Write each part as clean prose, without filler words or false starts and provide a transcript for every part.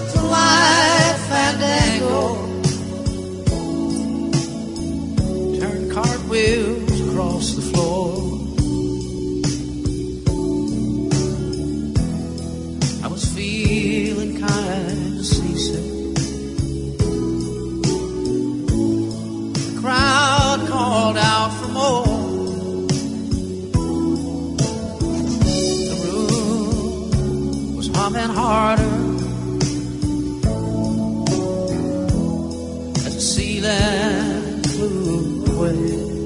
to light fandango, turned cartwheels across the floor. I was feeling kind of seasick. The crowd called out for more. The room was humming harder as the ceiling flew away.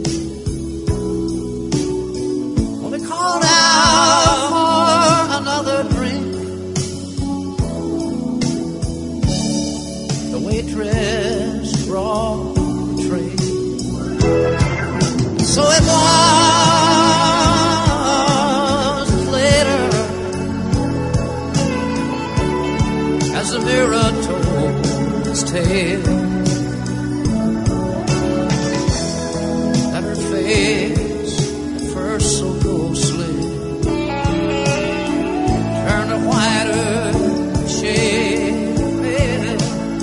Well, they called out for another drink. The waitress brought the tray. So it was later, as the mirror told its tale, that her face, at first so ghostly, turned a whiter shade of pale.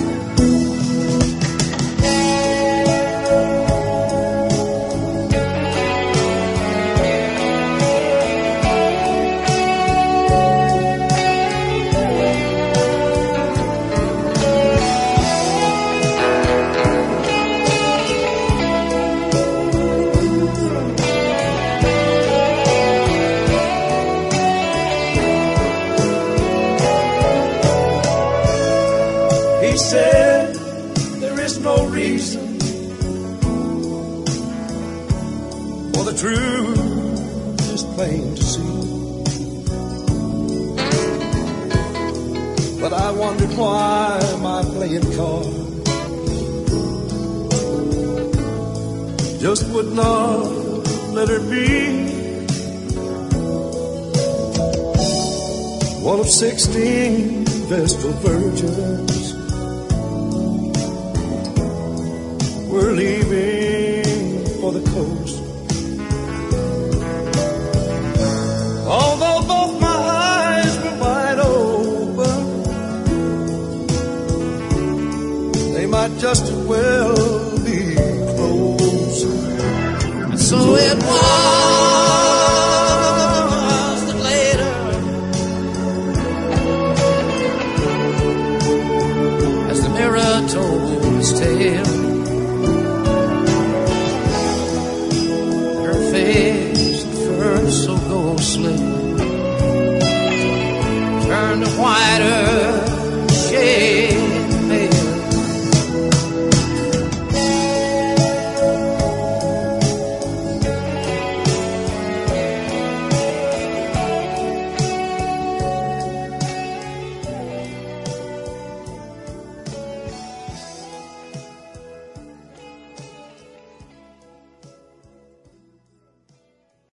He said, there is no reason for the truth is plain to see. But I wondered why my playing card just would not let her be one of 16 Vestal virgins. We're leaving for the coast. Although both my eyes were wide open, they might just as well be closed. And so it was that later, as the mirror told its tale, her face at first so ghostly turned to whiter